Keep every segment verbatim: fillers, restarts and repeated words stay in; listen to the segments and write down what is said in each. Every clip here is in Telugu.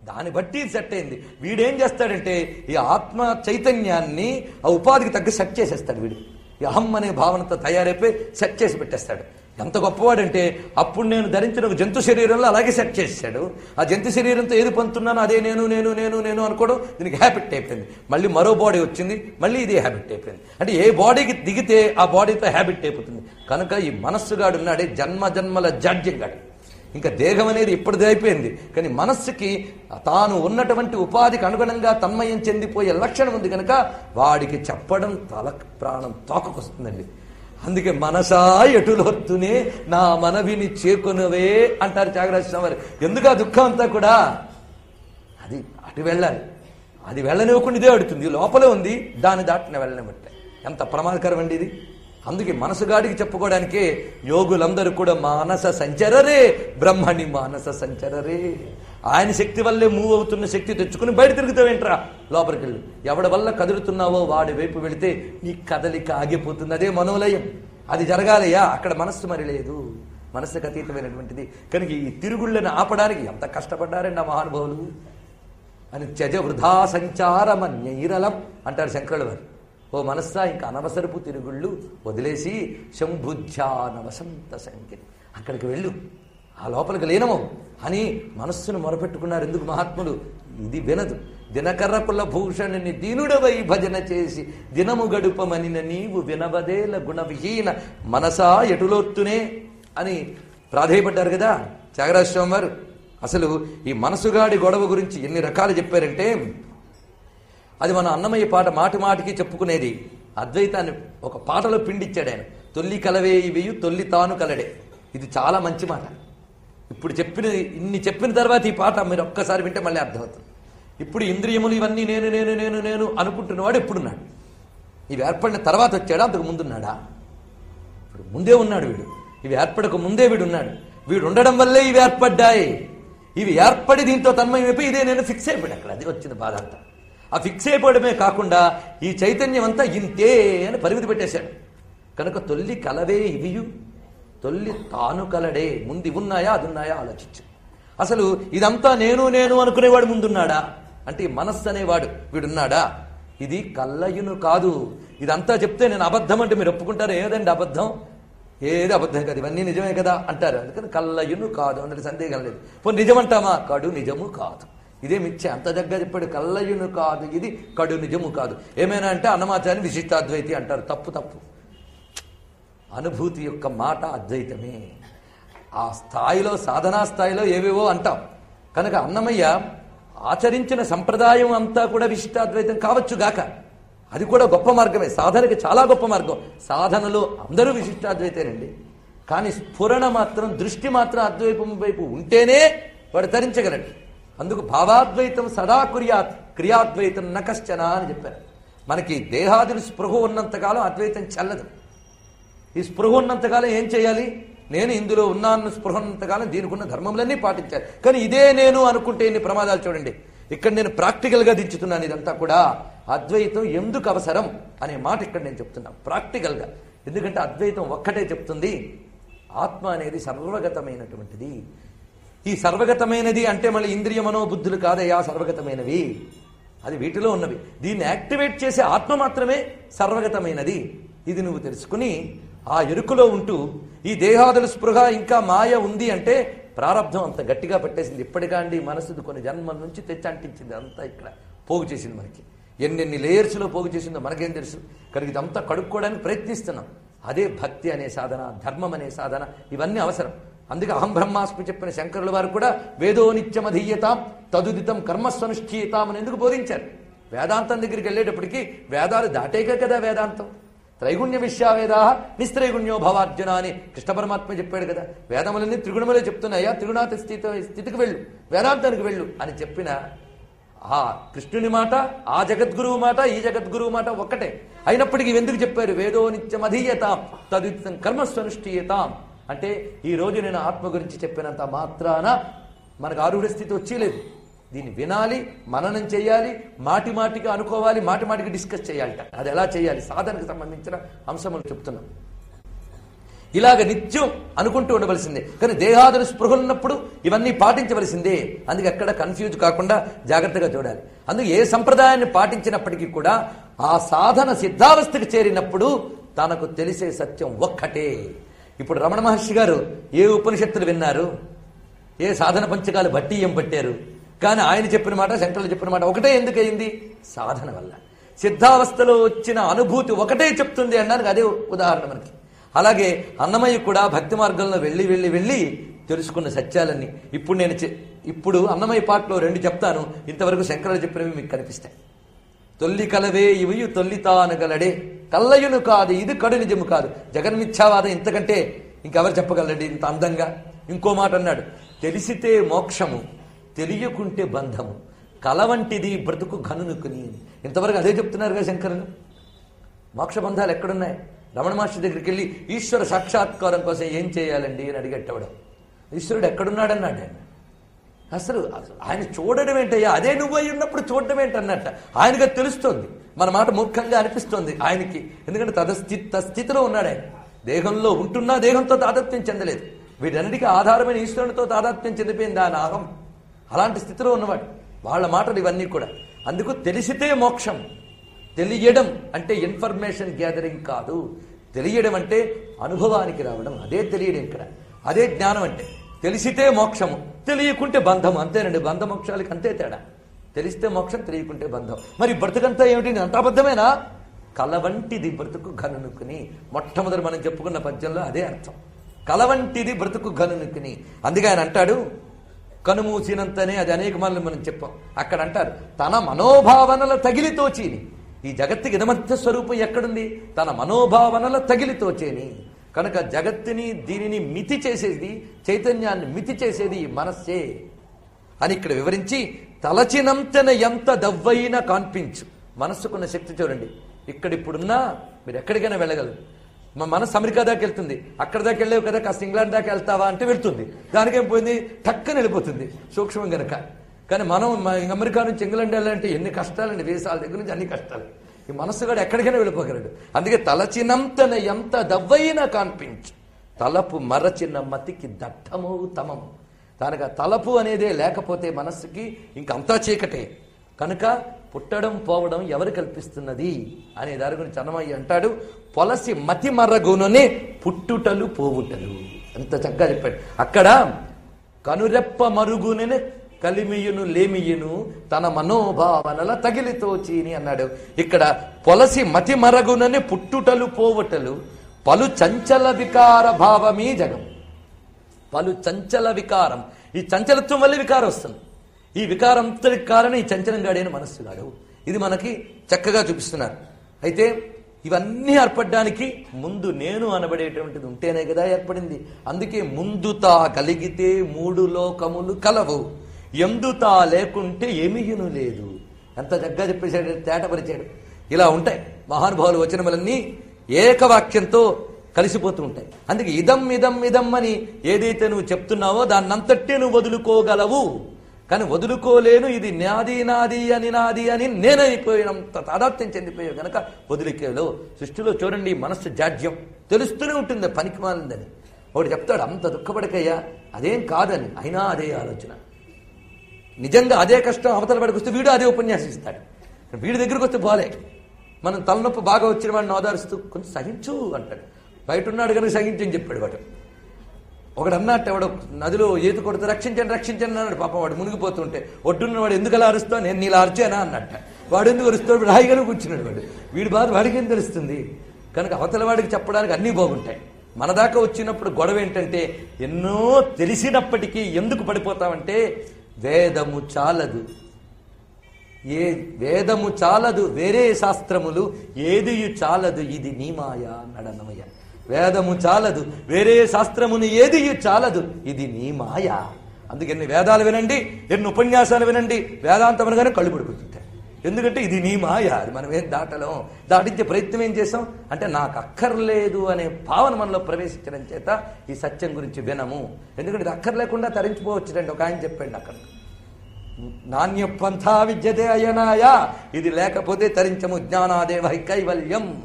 దాన్ని బట్టి సెట్ అయింది. వీడేం చేస్తాడంటే ఈ ఆత్మ చైతన్యాన్ని ఆ ఉపాధికి తగ్గ సెట్ చేసేస్తాడు. వీడు ఈ అహం అనే భావనతో తయారైపోయి సెట్ చేసి పెట్టేస్తాడు. ఎంత గొప్పవాడంటే అప్పుడు నేను ధరించిన ఒక జంతు శరీరంలో అలాగే సెట్ చేశాడు. ఆ జంతు శరీరంతో ఏది పొందుతున్నాను అదే నేను నేను నేను నేను అనుకోవడం దీనికి హ్యాబిట్ అయిపోయింది. మళ్ళీ మరో బాడీ వచ్చింది, మళ్ళీ ఇదే హ్యాబిట్ అయిపోయింది. అంటే ఏ బాడీకి దిగితే ఆ బాడీతో హ్యాబిట్ అయిపోతుంది. కనుక ఈ మనస్సుగాడు ఉన్నాడే జన్మ జన్మల జాడ్యంగాడు. ఇంకా దేహం అనేది ఇప్పటిది అయిపోయింది, కానీ మనస్సుకి తాను ఉన్నటువంటి ఉపాధికి అనుగుణంగా తన్మయం చెందిపోయే లక్షణం ఉంది. కనుక వాడికి చెప్పడం తల ప్రాణం తోకకొస్తుందండి. అందుకే మనసా ఎటులొత్తునే నా మనవిని చేకొనవే అంటారు త్యాగరాజ స్వామి వారు. ఎందుకు ఆ దుఃఖం అంతా కూడా అది అటు వెళ్ళాలి, అది వెళ్ళనివ్వకుండా ఇదే అడుగుతుంది. లోపలే ఉంది, దాన్ని దాటిన వెళ్ళనివ్వట్లే. ఎంత ప్రమాదకరం అండి ఇది. అందుకే మనసుగాడికి చెప్పుకోవడానికే యోగులందరూ కూడా మానస సంచరరే బ్రహ్మణి మానస సంచరరే. ఆయన శక్తి వల్లే మూవ్ అవుతున్న శక్తి తెచ్చుకుని బయట తిరుగుతావేంట్రా లోపలికి వెళ్ళి. ఎవడి వల్ల కదులుతున్నావో వాడి వైపు వెళితే నీ కదలిక ఆగిపోతుంది. అదే మనోలయం. అది జరగాలయ్యా, అక్కడ మనస్సు మరి లేదు, మనస్సుకు అతీతమైనటువంటిది. కనుక ఈ తిరుగుళ్ళని ఆపడానికి ఎంత కష్టపడ్డారండి ఆ మహానుభావులు అని. త్యజ వృధా సంచారమన్యైరలం అంటారు శంకరుల వారు. ఓ మనస్సా, ఇంకా అనవసరపు తిరుగుళ్ళు వదిలేసి శంభుధ్యానవసంత సంఖ్యని అక్కడికి వెళ్ళు, ఆ లోపలికి లేనము అని మనస్సును మొరపెట్టుకున్నారు. ఎందుకు మహాత్ములు? ఇది వినదు. దినకర్ర కుల భూషణుని దీనుడవై భజన చేసి దినము గడుపమని నీవు వినవదేల గుణవిహీన మనసా ఎటులోత్తునే అని ప్రాధేయపడ్డారు కదా త్యాగరాజ స్వామి వారు. అసలు ఈ మనసుగాడి గొడవ గురించి ఎన్ని రకాలు చెప్పారంటే అది మన అన్నమయ్య పాట మాటి మాటికి చెప్పుకునేది. అద్వైతాన్ని ఒక పాటలో పిండిచ్చాడు ఆయన. తొల్లి కలవే ఇవేయు తొల్లి తాను కలడే. ఇది చాలా మంచి మాట. ఇప్పుడు చెప్పిన ఇన్ని చెప్పిన తర్వాత ఈ పాట మీరు ఒక్కసారి వింటే మళ్ళీ అర్థమవుతుంది. ఇప్పుడు ఇంద్రియములు ఇవన్నీ నేను నేను నేను నేను అనుకుంటున్నవాడు ఎప్పుడున్నాడు? ఇవి ఏర్పడిన తర్వాత వచ్చాడా, అంతకు ముందున్నాడా? ఇప్పుడు ముందే ఉన్నాడు వీడు. ఇవి ఏర్పడక ముందే వీడు ఉన్నాడు. వీడు ఉండడం వల్లే ఇవి ఏర్పడ్డాయి. ఇవి ఏర్పడి దీంతో తన్మయం అయిపోయి ఇదే నేను ఫిక్స్ అయిపోయాడు. అక్కడ అది వచ్చిన బాధ అంతా. ఆ ఫిక్స్ అయిపోవడమే కాకుండా ఈ చైతన్యం అంతా ఇంతే అని పరిమితి పెట్టేశాడు. కనుక తొల్లి కలవే ఇవియు తొల్లి తాను కలడే. ముందు ఇవి ఉన్నాయా అది ఉన్నాయా ఆలోచించు. అసలు ఇదంతా నేను నేను అనుకునేవాడు ముందున్నాడా అంటే ఈ మనస్సు అనేవాడు వీడున్నాడా? ఇది కల్లయును కాదు. ఇదంతా చెప్తే నేను అబద్ధం అంటే మీరు ఒప్పుకుంటారు. ఏదండి అబద్ధం? ఏది అబద్ధం కాదు, ఇవన్నీ నిజమే కదా అంటారు. అందుకని కల్లయును కాదు అందులో సందేహం లేదు. పోనీ నిజమంటామా? కడు నిజము కాదు. ఇదే మిథ్య. అంత దగ్గర చెప్పాడు. కల్లయును కాదు ఇది, కడు నిజము కాదు. ఏమైనా అంటే అన్నమాచార్య విశిష్టాద్వైతి అంటారు. తప్పు తప్పు. అనుభూతి యొక్క మాట అద్వైతమే. ఆ స్థాయిలో సాధనా స్థాయిలో ఏవేవో అంటాం. కనుక అన్నమయ్య ఆచరించిన సంప్రదాయం అంతా కూడా విశిష్టాద్వైతం కావచ్చు గాక, అది కూడా గొప్ప మార్గమే. సాధనకి చాలా గొప్ప మార్గం. సాధనలో అందరూ విశిష్టాద్వైతేనండి. కానీ స్ఫురణ మాత్రం, దృష్టి మాత్రం అద్వైతం వైపు ఉంటేనే వాడు తరించగలడు. అందుకు భావాద్వైతం సదా కుర్యాత్ క్రియాద్వైతం నకశ్చన అని చెప్పారు. మనకి దేహాదులు స్పృహ ఉన్నంతకాలం అద్వైతం చెల్లదు. ఈ స్పృహ ఉన్నంతకాలం ఏం చేయాలి? నేను ఇందులో ఉన్నాను స్పృహ ఉన్నంతకాలం దీనికి ఉన్న ధర్మములన్నీ పాటించాలి. కానీ ఇదే నేను అనుకుంటే ఎన్ని ప్రమాదాలు చూడండి. ఇక్కడ నేను ప్రాక్టికల్గా దించుతున్నాను. ఇదంతా కూడా అద్వైతం ఎందుకు అవసరం అనే మాట ఇక్కడ నేను చెప్తున్నాను ప్రాక్టికల్గా. ఎందుకంటే అద్వైతం ఒక్కటే చెప్తుంది, ఆత్మ అనేది సర్వగతమైనటువంటిది. ఈ సర్వగతమైనది అంటే మళ్ళీ ఇంద్రియ మనోబుద్ధులు కాదయా సర్వగతమైనవి, అది వీటిలో ఉన్నవి. దీన్ని యాక్టివేట్ చేసే ఆత్మ మాత్రమే సర్వగతమైనది. ఇది నువ్వు తెలుసుకుని ఆ ఎరుకలో ఉంటూ ఈ దేహాదుల స్పృహ ఇంకా మాయ ఉంది అంటే ప్రారంధం అంత గట్టిగా పెట్టేసింది. ఇప్పటికా అండి మనసుది కొన్ని జన్మల నుంచి తెచ్చి అంటించింది. అంతా ఇక్కడ పోగు చేసింది. మనకి ఎన్నెన్ని లేయర్స్లో పోగు చేసిందో మనకేం తెలుసు. కనుక ఇదంతా కడుక్కోవడానికి ప్రయత్నిస్తున్నాం. అదే భక్తి అనే సాధన, ధర్మం అనే సాధన, ఇవన్నీ అవసరం. అందుకే అహం బ్రహ్మాస్మి చెప్పిన శంకరుల వారు కూడా వేదో నిత్యమధీయతాం తదుదితం కర్మస్వనుష్ఠీయతాం అని ఎందుకు బోధించారు? వేదాంతం దగ్గరికి వెళ్ళేటప్పటికి వేదాలు దాటేక కదా వేదాంతం. త్రైగుణ్య విశ్వావేదా నిస్త్రైగుణ్యో భవార్జున అని కృష్ణ పరమాత్మ చెప్పాడు కదా. వేదములన్నీ త్రిగుణములే చెప్తున్నాయా, త్రిగుణాతి స్థితి స్థితికి వెళ్ళు, వేదాంతానికి వెళ్ళు అని చెప్పిన ఆ కృష్ణుని మాట, ఆ జగద్గురువు మాట, ఈ జగద్గురువు మాట ఒక్కటే. అయినప్పటికీ ఎందుకు చెప్పారు? వేదో నిత్యమధీయతాం తదుదితం కర్మస్వనుష్ఠీయతాం అంటే ఈ రోజు నేను ఆత్మ గురించి చెప్పినంత మాత్రాన మనకు ఆరుఢ స్థితి వచ్చేలేదు. దీన్ని వినాలి, మననం చేయాలి, మాటి మాటికి అనుకోవాలి, మాటి మాటికి డిస్కస్ చేయాలట. అది ఎలా చేయాలి? సాధనకు సంబంధించిన అంశములు చెప్తున్నాం. ఇలాగ నిత్యం అనుకుంటూ ఉండవలసిందే. కానీ దేహాదులు స్పృహలున్నప్పుడు ఇవన్నీ పాటించవలసిందే. అందుకే ఎక్కడ కన్ఫ్యూజ్ కాకుండా జాగ్రత్తగా చూడాలి. అందుకే ఏ సంప్రదాయాన్ని పాటించినప్పటికీ కూడా ఆ సాధన సిద్ధావస్థకి చేరినప్పుడు తనకు తెలిసే సత్యం ఒక్కటే. ఇప్పుడు రమణ మహర్షి గారు ఏ ఉపనిషత్తులు విన్నారు, ఏ సాధన పంచకాలు బట్టి ఏం పట్టారు, కానీ ఆయన చెప్పిన మాట శంకరులు చెప్పిన మాట ఒకటే. ఎందుకయింది? సాధన వల్ల. సిద్ధావస్థలో వచ్చిన అనుభూతి ఒకటే చెప్తుంది అనడానికి అదే ఉదాహరణ మనకి. అలాగే అన్నమయ్య కూడా భక్తి మార్గంలో వెళ్ళి వెళ్ళి వెళ్ళి తెలుసుకున్న సత్యాలన్నీ ఇప్పుడు నేను ఇప్పుడు అన్నమయ్య పాటలో రెండు చెప్తాను. ఇంతవరకు శంకరులు చెప్పినవి మీకు కనిపిస్తాయి. తొల్లి కలవే ఇవి తొల్లితానగలడే కల్లయును కాదు ఇది కడు నిజము కాదు. జగన్మిథ్యావాదం ఇంతకంటే ఇంకెవరు చెప్పగలరండి ఇంత అందంగా? ఇంకో మాట అన్నాడు, తెలిసితే మోక్షము తెలియకుంటే బంధము కల వంటిది బ్రతుకు ఘనునుకుని. ఇంతవరకు అదే చెప్తున్నారు కదా శంకరులు. మోక్ష బంధాలు ఎక్కడున్నాయి? రమణ మహర్షి దగ్గరికి వెళ్ళి ఈశ్వర సాక్షాత్కారం కోసం ఏం చేయాలండి అని అడిగట్టవడం. ఈశ్వరుడు ఎక్కడున్నాడన్నాడు ఆయన. అసలు ఆయన చూడడం ఏంటయ్యా, అదే నువ్వు అయి ఉన్నప్పుడు చూడడం ఏంటన్నట్ట. ఆయనగా తెలుస్తోంది, మన మాట మూర్ఖంగా అనిపిస్తోంది ఆయనకి. ఎందుకంటే తదస్థి స్థితిలో ఉన్నాడు ఆయన. దేహంలో ఉంటున్నా దేహంతో తాదాత్మ్యం చెందలేదు. వీటన్నిటికీ ఆధారమైన ఈశ్వరునితో తాదాత్మ్యం చెందిపోయింది ఆయన అహం. అలాంటి స్థితిలో ఉన్నవాడు. వాళ్ళ మాటలు ఇవన్నీ కూడా. అందుకు తెలిసితే మోక్షం. తెలియడం అంటే ఇన్ఫర్మేషన్ గ్యాదరింగ్ కాదు. తెలియడం అంటే అనుభవానికి రావడం. అదే తెలియడం ఇక్కడ. అదే జ్ఞానం అంటే. తెలిసితే మోక్షము తెలియకుంటే బంధము. అంతేనండి, బంధ మోక్షాలకి అంతే తేడా. తెలిస్తే మోక్షం, తెలియకుంటే బంధం. మరి బ్రతుకంతా ఏమిటి? అంత అబద్ధమేనా? కలవంటిది బ్రతుకు ఘనునుకుని. మొట్టమొదటి మనం చెప్పుకున్న పద్యంలో అదే అర్థం. కలవంటిది బ్రతుకు ఘనునుకుని. అందుకే ఆయన అంటాడు, కనుమూసినంతనే, అది అనేక మార్లు మనం చెప్పాం. అక్కడ అంటారు, తన మనోభావనల తగిలితోచీని. ఈ జగత్తుకి ఇదమధ్య స్వరూపం ఎక్కడుంది? తన మనోభావనల తగిలితోచేని. కనుక జగత్తుని దీనిని మితి చేసేది, చైతన్యాన్ని మితి చేసేది మనస్సే అని ఇక్కడ వివరించి, తలచినంతన ఎంత దవ్వైనా కాన్పించు. మనస్సుకున్న శక్తి చూడండి. ఇక్కడ ఇప్పుడున్నా మీరు ఎక్కడికైనా వెళ్ళగలరు. మా మనసు అమెరికా దాకా వెళ్తుంది. అక్కడ దాకా వెళ్ళేవు కదా, కాస్త ఇంగ్లాండ్ దాకా వెళ్తావా అంటే వెళ్తుంది. దానికేం పోయింది? టక్కన వెళ్ళిపోతుంది సూక్ష్మం గనక. కానీ మనం అమెరికా నుంచి ఇంగ్లాండ్ వెళ్ళాలంటే ఎన్ని కష్టాలండి. వీసాల దగ్గర నుంచి అన్ని కష్టాలు. ఈ మనస్సు కూడా ఎక్కడికైనా వెళ్ళిపోగలడు. అందుకే తలచినంతన ఎంత దవ్వైనా కాన్పించు, తలపు మరచిన మతికి దట్టము తమము. దానికి తలపు అనేదే లేకపోతే మనస్సుకి ఇంకంతా చీకటే. కనుక పుట్టడం పోవడం ఎవరు కల్పిస్తున్నది అనే దాని గురించి అన్నమయ్య అంటాడు, పొలసి మతి మర్రగుననే పుట్టుటలు పోవుటలు. ఎంత చక్కగా చెప్పాడు. అక్కడ కనురెప్ప మరుగుననే కలిమియును లేమియును తన మనోభావనల తగిలితోచీని అన్నాడు. ఇక్కడ పొలసి మతి మరగునని పుట్టుటలు పోవటలు పలు చంచల వికార భావమీ జగం. పలు చంచల వికారం. ఈ చంచలత్వం వల్ల వికారం వస్తుంది. ఈ వికారంతటికి కారణం ఈ చంచలంగాడైన మనస్సుగాడు. ఇది మనకి చక్కగా చూపిస్తున్నారు. అయితే ఇవన్నీ ఏర్పడడానికి ముందు నేను అనబడేటువంటిది ఉంటేనే కదా ఏర్పడింది. అందుకే ముందుతా కలిగితే మూడు లోకములు కలవు, ఎందుతా లేకుంటే ఏమీయును లేదు. ఎంత చక్కగా చెప్పేశాడు, తేటపరిచాడు. ఇలా ఉంటాయి మహానుభావుల వచనములన్నీ ఏకవాక్యంతో కలిసిపోతూ ఉంటాయి. అందుకే ఇదం ఇదం ఇదం అని ఏదైతే నువ్వు చెప్తున్నావో దాన్నంతటే నువ్వు వదులుకోగలవు. కానీ వదులుకోలేను, ఇది నాది నాది అని నాది అని నేనైపోయినంత తాదాత్మ్యం చెందిపోయావు గనక వదిలికేలో. సృష్టిలో చూడండి, మనస్సు జాడ్యం తెలుస్తూనే ఉంటుంది, పనికి మాలిందని. ఒకటి చెప్తాడు, అంత దుఃఖపడకయ్యా అదేం కాదని, అయినా అదే ఆలోచన. నిజంగా అదే కష్టం అవతల పడికి వస్తే వీడు అదే ఉపన్యాసిస్తాడు. వీడి దగ్గరికి వస్తే పోలే. మనం తలనొప్పి బాగా వచ్చిన వాడిని ఓదారుస్తూ కొంచెం సహించు అంటాడు. బయట ఉన్నాడు కనుక సహించని చెప్పాడు వాడు. ఒకడు అన్నట్టు ఎవడో నదిలో ఈత కొడితే రక్షించండి రక్షించండి అన్నాడు. పాపం వాడు మునిగిపోతుంటే ఒడ్డున్న వాడు ఎందుకు అలా అరుస్తావు, నేను నీలా అరిచానా అన్నట్ట. వాడు ఎందుకు అరుస్తాడు, రాయిగానే కూర్చున్నాడు వాడు. వీడి బాధ వాడికి ఏం తెలుస్తుంది. కనుక అవతల వాడికి చెప్పడానికి అన్నీ బాగుంటాయి. మన దాకా వచ్చినప్పుడు గొడవ ఏంటంటే, ఎన్నో తెలిసినప్పటికీ ఎందుకు పడిపోతామంటే, వేదము చాలదు, ఏ వేదము చాలదు వేరే శాస్త్రములు ఏదియు చాలదు ఇది నీ మాయ అన్నాడు అన్నమయ్య. వేదము చాలదు వేరే శాస్త్రమును ఏదియు చాలదు ఇది నీ మాయ. అందుకే ఎన్ని వేదాలు వినండి, ఎన్ని ఉపన్యాసాలు వినండి, వేదాంతం అనగానే కళ్ళు పడిపోతుంటాయి. ఎందుకంటే ఇది నీ మాయ, అది మనం ఏం దాటలేం. దాటించే ప్రయత్నం ఏం చేసాం అంటే, నాకు అక్కర్లేదు అనే భావన మనలో ప్రవేశించడం చేత ఈ సత్యం గురించి వినము. ఎందుకంటే ఇది అక్కర్లేకుండా తరించిపోవచ్చుదండి. ఒక ఆయన చెప్పండి అక్కడ, నాణ్య పంథా విద్యతే అయనాయ, ఇది లేకపోతే తరించము, జ్ఞానాదేవ కైవల్యం.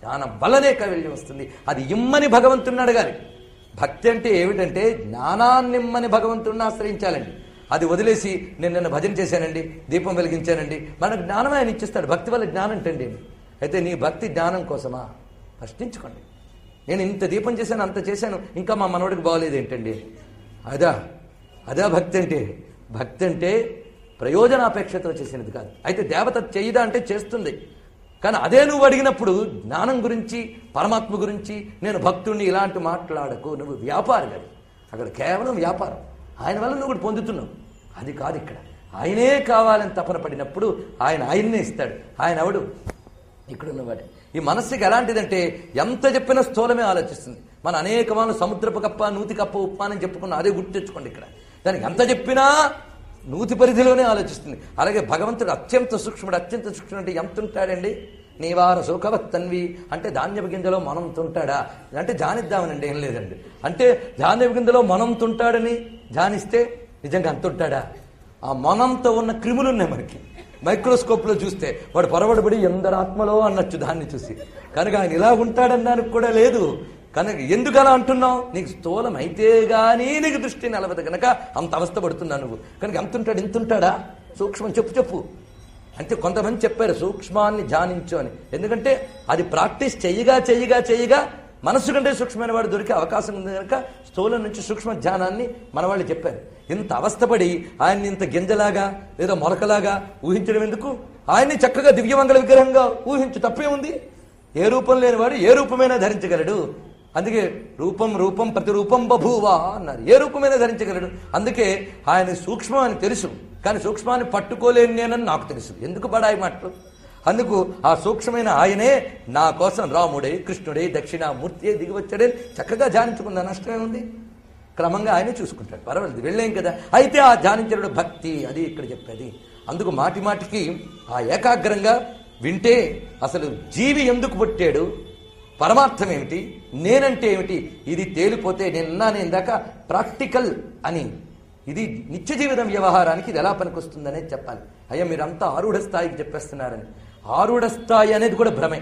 జ్ఞానం వల్లనే కైవల్యం వస్తుంది. అది ఇమ్మని భగవంతుని అడగాలి. భక్తి అంటే ఏమిటంటే జ్ఞానాన్నిమ్మని భగవంతుడిని ఆశ్రయించాలండి. అది వదిలేసి నేను నిన్న భజన చేశానండి, దీపం వెలిగించానండి, మనకు జ్ఞానమే ఆయన ఇచ్చిస్తాడు. భక్తి వల్ల జ్ఞానం ఏంటండి? అయితే నీ భక్తి జ్ఞానం కోసమా? ప్రశ్నించుకోండి. నేను ఇంత దీపం చేశాను, అంత చేశాను, ఇంకా మా మనవడికి బాగోలేదు ఏంటండి? అదా అదా భక్తి అంటే? భక్తి అంటే ప్రయోజనాపేక్షతో చేసినది కాదు. అయితే దేవత చేయదా అంటే చేస్తుంది, కానీ అదే నువ్వు అడిగినప్పుడు జ్ఞానం గురించి, పరమాత్మ గురించి నేను భక్తుడిని ఇలాంటి మాట్లాడకు. నువ్వు వ్యాపారి కాదు, అక్కడ కేవలం వ్యాపారం. ఆయన వల్ల నువ్వు కూడా పొందుతున్నావు, అది కాదు ఇక్కడ. ఆయనే కావాలని తపన పడినప్పుడు ఆయన ఆయన్నే ఇస్తాడు. ఆయన ఎవడు? ఇక్కడ ఉన్నవాడే. ఈ మనస్సుకి ఎలాంటిదంటే ఎంత చెప్పినా స్థూలమే ఆలోచిస్తుంది. మన అనేక వాళ్ళు సముద్రపు కప్ప, నూతి కప్ప, ఉప్మానం చెప్పుకున్నా, అదే గుర్తు తెచ్చుకోండి. ఇక్కడ దానికి ఎంత చెప్పినా నూతి పరిధిలోనే ఆలోచిస్తుంది. అలాగే భగవంతుడు అత్యంత సూక్ష్ముడు. అత్యంత సూక్ష్ముడు అంటే ఎంత ఉంటాడండి? నీవార సుఖవత్తన్వి అంటే ధాన్యపు గింజలో మనం తుంటాడా అంటే ధ్యానిద్దామనండి, ఏం లేదండి. అంటే ధాన్యపు గింజలో మనం తుంటాడని ధ్యానిస్తే నిజంగా అంత ఉంటాడా? ఆ మనంతో ఉన్న క్రిములు ఉన్నాయి మనకి. మైక్రోస్కోప్లో చూస్తే వాడు పొరబడిపడి ఎందరాత్మలో అన్నచ్చు దాన్ని చూసి. కనుక ఆయన ఇలా ఉంటాడన్నానికి కూడా లేదు. కనుక ఎందుకు అలా అంటున్నావు? నీకు స్థూలం అయితే గానీ నీకు దృష్టి నిలవదు కనుక అంత అవస్థ పడుతున్నా నువ్వు. కనుక ఎంత ఉంటాడు? ఎంత ఉంటాడా? సూక్ష్మం చెప్పు చెప్పు అంటే కొంతమంది చెప్పారు సూక్ష్మాన్ని ధ్యానించు అని. ఎందుకంటే అది ప్రాక్టీస్ చెయ్యగా చెయ్యగా చెయ్యగా మనస్సు కంటే సూక్ష్మమైన వాడు దొరికే అవకాశం ఉంది కనుక స్థూలం నుంచి సూక్ష్మ ధ్యానాన్ని మన వాళ్ళు చెప్పారు. ఇంత అవస్థపడి ఆయన్ని ఇంత గింజలాగా లేదా మొలకలాగా ఊహించడం ఎందుకు? ఆయన్ని చక్కగా దివ్యమంగళ విగ్రహంగా ఊహించు, తప్పే ఉంది. ఏ రూపం లేనివాడు ఏ రూపమైనా ధరించగలడు. అందుకే రూపం రూపం ప్రతిరూపం బభూవా అన్నారు. ఏ రూపమైనా ధరించగలడు. అందుకే ఆయన సూక్ష్మం అని తెలుసు, కానీ సూక్ష్మాన్ని పట్టుకోలేని నేనని నాకు తెలుసు. ఎందుకు బడాయి మాటలు? అందుకు ఆ సూక్ష్మమైన ఆయనే నా కోసం రాముడే, కృష్ణుడే, దక్షిణామూర్తి దిగి వచ్చాడే చక్కగా ధ్యానించుకుందా, నష్టమే ఉంది. క్రమంగా ఆయనే చూసుకుంటాడు, పర్వాలేదు, వెళ్ళేం కదా. అయితే ఆ ధ్యానించడం భక్తి, అది ఇక్కడ చెప్పేది. అందుకు మాటి మాటికి ఆ ఏకాగ్రంగా వింటే అసలు జీవి ఎందుకు పుట్టాడు, పరమార్థం ఏమిటి, నేనంటే ఏమిటి, ఇది తేలిపోతే నేనున్నాను ఇందాక ప్రాక్టికల్ అని, ఇది నిత్య జీవితం వ్యవహారానికి ఇది ఎలా పనికొస్తుందనేది చెప్పాలి. అయ్యా మీరంతా ఆరూఢ స్థాయికి చెప్పేస్తున్నారని. ఆరూఢ స్థాయి అనేది కూడా భ్రమే.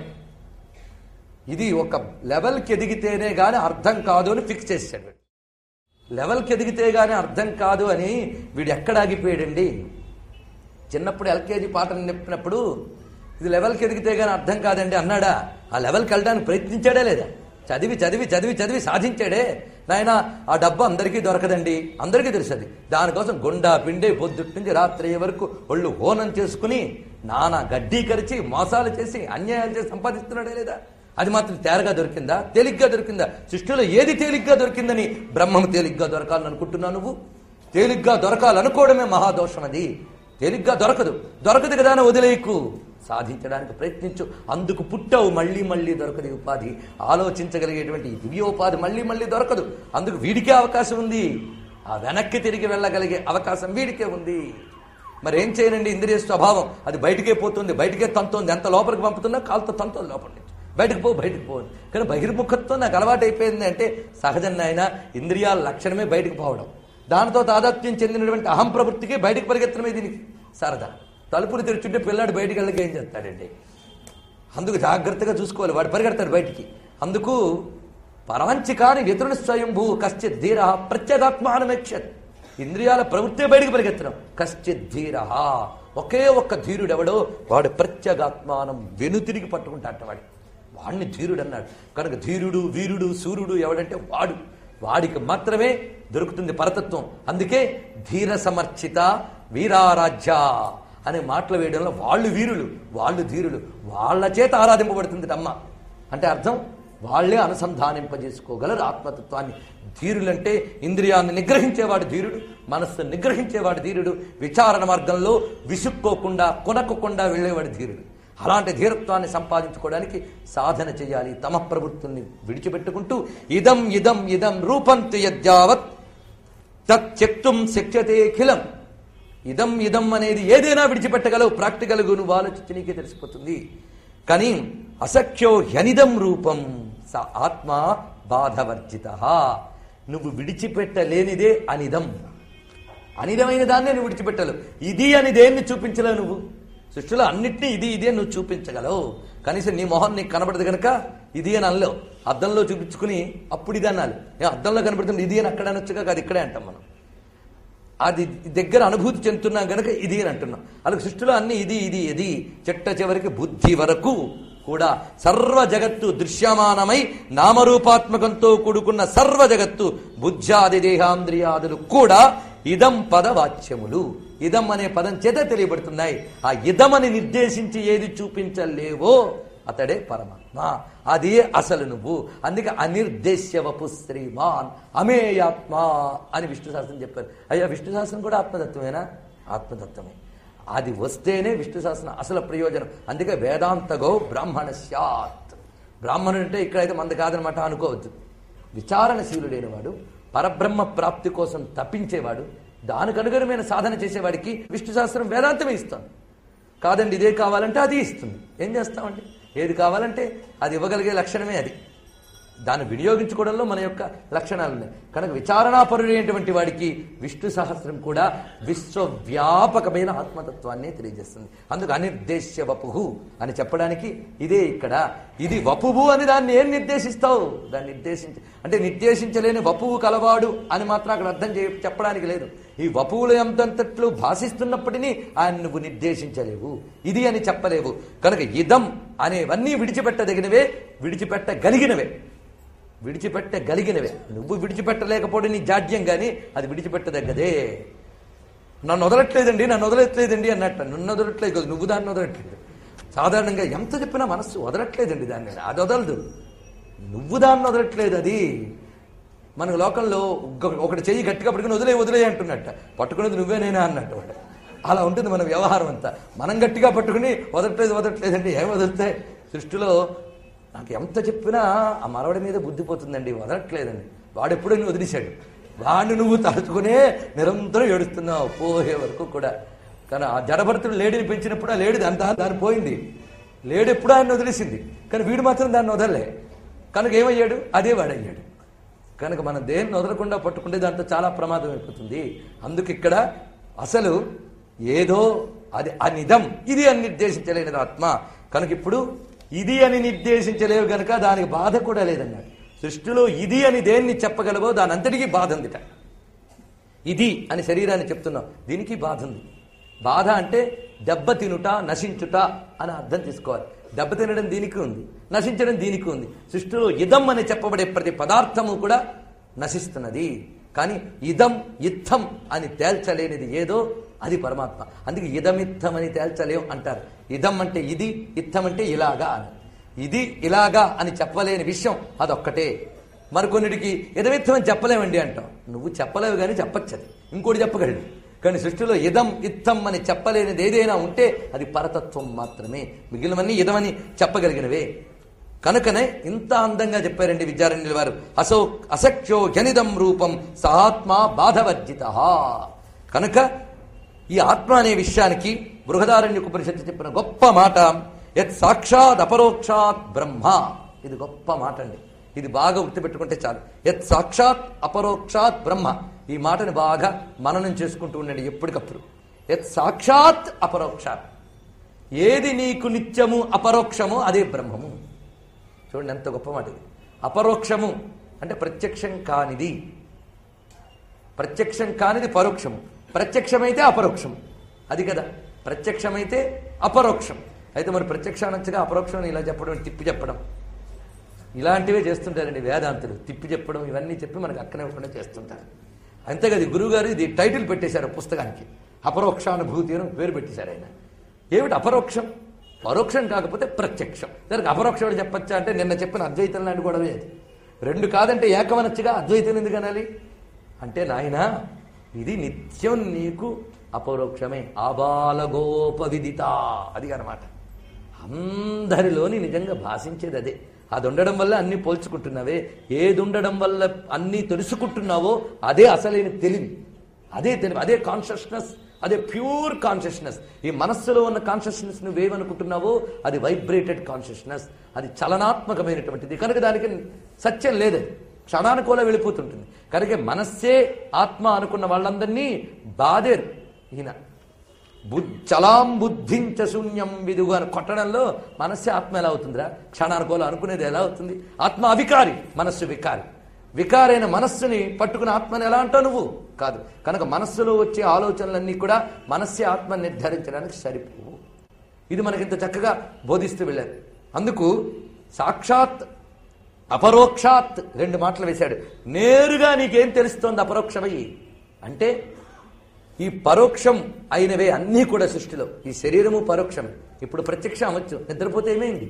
ఇది ఒక లెవెల్కి ఎదిగితేనే గానీ అర్థం కాదు అని ఫిక్స్ చేశాడు వీడు. లెవెల్కి ఎదిగితే గానీ అర్థం కాదు అని వీడు ఎక్కడ ఆగిపోయాడండి? చిన్నప్పుడు ఎల్కేజీ పాఠం చెప్పినప్పుడు ఇది లెవెల్కి ఎదిగితే గానీ అర్థం కాదండి అన్నాడా? ఆ లెవెల్కి వెళ్ళడానికి ప్రయత్నించాడే లేదా? చదివి చదివి చదివి చదివి సాధించాడే. నాయన ఆ డబ్బు అందరికీ దొరకదండి, అందరికీ తెలుసు అది. దానికోసం గుండా పిండే పొద్దుటి నుంచి రాత్రి వరకు ఒళ్ళు హోనం చేసుకుని నానా గడ్డీ కరిచి మోసాలు చేసి అన్యాయాలు చేసి సంపాదిస్తున్నాడే లేదా? అది మాత్రం తేరగా దొరికిందా? తేలిగ్గా దొరికిందా? సృష్టిలో ఏది తేలిగ్గా దొరికిందని? బ్రహ్మం తేలిగ్గా దొరకాలని అనుకుంటున్నావు నువ్వు. తేలిగ్గా దొరకాలనుకోవడమే మహాదోషం. అది తేలిగ్గా దొరకదు. దొరకదు కదా అని వదిలేయకు, సాధించడానికి ప్రయత్నించు. అందుకు పుట్టావు, మళ్ళీ మళ్ళీ దొరకదు ఈ ఉపాధి. ఆలోచించగలిగేటువంటి దివ్యోపాధి మళ్ళీ మళ్ళీ దొరకదు. అందుకు వీడికే అవకాశం ఉంది. ఆ వెనక్కి తిరిగి వెళ్ళగలిగే అవకాశం వీడికే ఉంది. మరి ఏం చేయనండి? ఇంద్రియ స్వభావం అది బయటికే పోతుంది, బయటికే తంతోంది. ఎంత లోపలికి పంపుతున్నా కాలుతో తంతోంది లోపల నుంచి. బయటకు పో బయటకు పోదు. కానీ బహిర్ముఖత్వం నాకు అలవాటు అయిపోయింది అంటే సహజంగా ఆయన ఇంద్రియాల లక్షణమే బయటకు పోవడం. దానితో తాదాత్మ్యం చెందినటువంటి అహం ప్రవృత్తికి బయటకు పరిగెత్తడమే దీనికి సరదా. తలుపులు తెరుచుంటే పిల్లాడు బయటికి వెళ్ళక ఏం చేస్తాడండి? అందుకు జాగ్రత్తగా చూసుకోవాలి, వాడు పరిగెడతాడు బయటికి. అందుకు పరాంచికాని వ్యతురుని స్వయంభూ కశ్చిత్ ధీర ప్రత్యేగాత్మానమేక్షత్. ఇంద్రియాల ప్రవృత్తి బయటికి పరిగెత్తడం. కశ్చిత్ ధీర, ఒకే ఒక్క ధీరుడెవడో వాడు ప్రత్యేగాత్మానం వెనుతిరిగి పట్టుకుంటాట. వాడి వాడిని ధీరుడు అన్నాడు. కనుక ధీరుడు, వీరుడు, సూర్యుడు ఎవడంటే వాడు. వాడికి మాత్రమే దొరుకుతుంది పరతత్వం. అందుకే ధీర సమర్చిత వీరారాజ్య అనే మాటలు వేయడంలో వాళ్ళు వీరులు, వాళ్ళు ధీరులు, వాళ్ళ చేత ఆరాధింపబడుతుంది అమ్మ. అంటే అర్థం వాళ్లే అనుసంధానింపజేసుకోగలరు ఆత్మతత్వాన్ని. ధీరులంటే ఇంద్రియాన్ని నిగ్రహించేవాడు ధీరుడు, మనస్సును నిగ్రహించేవాడు ధీరుడు, విచారణ మార్గంలో విసుక్కోకుండా కొనక్కకుండా వెళ్ళేవాడు ధీరుడు. అలాంటి ధీరత్వాన్ని సంపాదించుకోవడానికి సాధన చేయాలి. తమ ప్రవృత్తుల్ని విడిచిపెట్టుకుంటూ ఇదం ఇదం ఇదం రూపంతు యద్యావత్ తత్యక్తుం శక్యతే ఖిలం. ఇదం ఇదం అనేది ఏదైనా విడిచిపెట్టగలవు, ప్రాక్టికల్గా నువ్వు ఆలోచించి నీకే తెలిసిపోతుంది. కానీ అసఖ్యో హ్యనిదం రూపం స ఆత్మ బాధవర్జిత. నువ్వు విడిచిపెట్టలేనిదే అనిదం. అనిదమైన దాన్నే నువ్వు విడిచిపెట్టలేవు. ఇది అని దేన్ని చూపించలేవు నువ్వు. సృష్టిలో అన్నిటినీ ఇది ఇదే నువ్వు చూపించగలవు. కనీసం నీ మొహం నీకు కనబడదు కనుక ఇది అని అనలేవు. అద్దంలో చూపించుకుని అప్పుడు ఇది అనాలి. ఏ అద్దంలో కనబడుతుంది ఇది అని అక్కడ అనొచ్చుగా, అది ఇక్కడే అంటాం మనం. అది దగ్గర అనుభూతి చెందుతున్నాం గనక ఇది అని అంటున్నాం. అలాగే సృష్టిలో అన్ని ఇది ఇది ఇది చెట్ట చివరికి బుద్ధి వరకు కూడా సర్వ జగత్తు దృశ్యమానమై నామరూపాత్మకంతో కూడుకున్న సర్వ జగత్తు బుద్ధ్యాది దేహాంద్రియాదులు కూడా ఇదం పద వాచ్యములు. ఇదం అనే పదం చేత తెలియబడుతున్నాయి. ఆ ఇదమని నిర్దేశించి ఏది చూపించలేవో అతడే పరమాత్మ, అదే అసలు నువ్వు. అందుకే అనిర్దేశ్యవపు శ్రీమాన్ అమేయాత్మ అని విష్ణు శాస్త్రం చెప్పారు. అయ్యా విష్ణు శాస్త్రం కూడా ఆత్మతత్వమేనా? ఆత్మతత్వమే. అది వస్తేనే విష్ణు శాస్త్రం అసలు ప్రయోజనం. అందుకే వేదాంతగో బ్రాహ్మణ స్యాత్. బ్రాహ్మణుడు అంటే ఇక్కడైతే మంది కాదనమాట అనుకోవద్దు. విచారణశీలుడైన వాడు, పరబ్రహ్మ ప్రాప్తి కోసం తప్పించేవాడు, దానికి అనుగుణమైన సాధన చేసేవాడికి విష్ణు శాస్త్రం వేదాంతమే ఇస్తాను. కాదండి ఇదే కావాలంటే అది ఇస్తుంది. ఏం చేస్తామండి? ఏది కావాలంటే అది ఇవ్వగలిగే లక్షణమే అది. దాన్ని వినియోగించుకోవడంలో మన యొక్క లక్షణాలు ఉన్నాయి. కనుక విచారణాపరుడైనటువంటి వాడికి విష్ణు సహస్రం కూడా విశ్వవ్యాపకమైన ఆత్మతత్వాన్ని తెలియజేస్తుంది. అందుకు అనిర్దేశ్య వపుహు అని చెప్పడానికి ఇదే ఇక్కడ. ఇది వపువు అని దాన్ని ఏం నిర్దేశిస్తావు? దాన్ని నిర్దేశించి అంటే నిర్దేశించలేని వపువు కలవాడు అని మాత్రం అక్కడ అర్థం చే చెప్పడానికి లేదు. ఈ వపువులు ఎంతంతట్లు భాషిస్తున్నప్పటినీ ఆయన నువ్వు నిర్దేశించలేవు, ఇది అని చెప్పలేవు. కనుక ఇదం అనేవన్నీ విడిచిపెట్టదగినవే, విడిచిపెట్టగలిగినవే. విడిచిపెట్టగలిగినవే. నువ్వు విడిచిపెట్టలేకపోవడం నీ జాడ్యం, కానీ అది విడిచిపెట్టదగ్గదే. నన్ను వదలట్లేదండి నన్ను వదలట్లేదండి అన్నట్టు. నన్ను వదలట్లేదు, నువ్వు దాన్ని వదలట్లేదు. సాధారణంగా ఎంత చెప్పినా మనస్సు వదలట్లేదండి దాన్ని, అది వదలదు. నువ్వు దాన్ని వదలట్లేదు. అది మన లోకంలో ఒకటి చెయ్యి గట్టిగా పట్టుకుని వదిలే వదిలే అంటున్నట్ట, పట్టుకునేది నువ్వేనేనా అన్నట్టు. అలా ఉంటుంది మన వ్యవహారం అంతా. మనం గట్టిగా పట్టుకుని వదలట్లేదు వదలట్లేదండి ఏం వదులుతాయి? సృష్టిలో నాకు ఎంత చెప్పినా ఆ మరవడి మీద బుద్ధి పోతుందండి, వదలట్లేదండి. వాడు ఎప్పుడైనా వదిలేశాడు, వాడిని నువ్వు తలుచుకునే నిరంతరం ఏడుస్తున్నావు పోయే వరకు కూడా. కానీ ఆ జడభరతుడు లేడీని పెంచినప్పుడు ఆ లేడీది అంతా దాన్ని పోయింది. లేడీ ఎప్పుడు ఆయన వదిలేసింది, కానీ వీడు మాత్రం దాన్ని వదలలే. కనుక ఏమయ్యాడు? అదే వాడయ్యాడు. కనుక మనం దేన్ని వదలకుండా పట్టుకుంటే దాంతో చాలా ప్రమాదం అయిపోతుంది. అందుకు ఇక్కడ అసలు ఏదో అది అనిదం, ఇది అని నిర్దేశించలేనిది ఆత్మ. కనుక ఇప్పుడు ఇది అని నిర్దేశించలేవు గనక దానికి బాధ కూడా లేదన్నాడు. సృష్టిలో ఇది అని దేన్ని చెప్పగలవో దాని అంతటికీ బాధ ఉందిట. ఇది అని శరీరాన్ని చెప్తున్నాం, దీనికి బాధ ఉంది. బాధ అంటే దెబ్బ తినుట, నశించుట అని అర్థం తీసుకోవాలి. దెబ్బ తినడం దీనికి ఉంది, నశించడం దీనికి ఉంది. సృష్టిలో ఇదం అని చెప్పబడే ప్రతి పదార్థము కూడా నశిస్తున్నది. కానీ ఇదం ఇత్థం అని తేల్చలేనిది ఏదో అది పరమాత్మ. అందుకే ఇదమిత్థం అని తేల్చలేం అంటారు. ఇదం అంటే ఇది, ఇత్థం అంటే ఇలాగా అని. ఇది ఇలాగా అని చెప్పలేని విషయం అదొక్కటే. మరికొన్నిటికి ఇదమిత్థం అని చెప్పలేమండి అంటాం. నువ్వు చెప్పలేవు కానీ చెప్పచ్చు, అది ఇంకోటి చెప్పగలడు. కానీ సృష్టిలో ఇదం ఇత్థం అని చెప్పలేనిది ఏదైనా ఉంటే అది పరతత్వం మాత్రమే. మిగిలినవన్నీ ఇదమని చెప్పగలిగినవే. కనుకనే ఇంత అందంగా చెప్పారండి విద్యారణ్యుల వారు. అసో అసఖ్యో జనిదం రూపం సహాత్మ బాధవర్జిత. కనుక ఈ ఆత్మ అనే విషయానికి బృహదారణ్యక ఉపనిషత్తు చెప్పిన గొప్ప మాట యత్ సాక్షాత్ అపరోక్షాత్ బ్రహ్మ. ఇది గొప్ప మాట అండి. ఇది బాగా గుర్తుపెట్టుకుంటే చాలు. యత్ సాక్షాత్ అపరోక్షాత్ బ్రహ్మ. ఈ మాటని బాగా మననం చేసుకుంటూ ఉండండి ఎప్పటికప్పుడు. యత్ సాక్షాత్ అపరోక్షాత్, ఏది నీకు నిత్యము అపరోక్షము అదే బ్రహ్మము. చూడండి ఎంత గొప్ప మాట ఇది. అపరోక్షము అంటే ప్రత్యక్షం కానిది. ప్రత్యక్షం కానిది పరోక్షము, ప్రత్యక్షమైతే అపరోక్షం. అది కదా, ప్రత్యక్షమైతే అపరోక్షం. అయితే మరి ప్రత్యక్షానంతగా అపరోక్షం ఇలా చెప్పడం, తిప్పి చెప్పడం, ఇలాంటివే చేస్తుంటారండి వేదాంతులు. తిప్పి చెప్పడం ఇవన్నీ చెప్పి మనకు అక్కనే ఒకనే చేస్తుంటారు. అంతేకాదు గురువు గారు ఇది టైటిల్ పెట్టేశారు పుస్తకానికి, అపరోక్షానుభూతి అని పేరు పెట్టేశారు ఆయన. ఏమిటి అపరోక్షం? పరోక్షం కాకపోతే ప్రత్యక్షం. దానికి అపరోక్షం చెప్పచ్చా అంటే నిన్న చెప్పిన అద్వైతం లాంటి గొడవే అది. రెండు కాదంటే ఏకమనొచ్చుగా, అద్వైతం ఎందుకు అనాలి అంటే నాయన ఇది నిత్యం నీకు అపరోక్షమే. ఆబాలగోపవిదిత అది అన్నమాట. అందరిలోని నిజంగా భాషించేది అదే. అది ఉండడం వల్ల అన్ని పోల్చుకుంటున్నావే. ఏది ఉండడం వల్ల అన్నీ తెలుసుకుంటున్నావో అదే అసలైన తెలివి, అదే తెలివి, అదే కాన్షియస్నెస్, అదే ప్యూర్ కాన్షియస్నెస్. ఈ మనస్సులో ఉన్న కాన్షియస్నెస్ నువ్వేమనుకుంటున్నావో అది వైబ్రేటెడ్ కాన్షియస్నెస్, అది చలనాత్మకమైనటువంటిది. కనుక దానికి సత్యం లేదు, క్షణానుకూల వెళ్ళిపోతుంటుంది. కనుక మనస్సే ఆత్మ అనుకున్న వాళ్ళందరినీ బాధేరు ఈయన. చలాం బుద్ధించ శూన్యం విదుగు అని కొట్టడంలో మనస్సు ఆత్మ ఎలా అవుతుందిరా? క్షణానుకోలో అనుకునేది ఎలా అవుతుంది? ఆత్మ అవికారి, మనస్సు వికారి. వికారైన మనస్సుని పట్టుకుని ఆత్మని ఎలా అంటావు నువ్వు? కాదు. కనుక మనస్సులో వచ్చే ఆలోచనలన్నీ కూడా మనస్సే ఆత్మ నిర్ధారించడానికి సరిపోవు. ఇది మనకింత చక్కగా బోధిస్తూ వెళ్ళారు. అందుకు సాక్షాత్ అపరోక్షాత్ రెండు మాటలు వేశాడు. నేరుగా నీకేం తెలుస్తోంది అపరోక్షమయ్యి అంటే? ఈ పరోక్షం అయినవే అన్నీ కూడా సృష్టిలో. ఈ శరీరము పరోక్షమే. ఇప్పుడు ప్రత్యక్షం అవచ్చు. నిద్రపోతే ఏమైంది?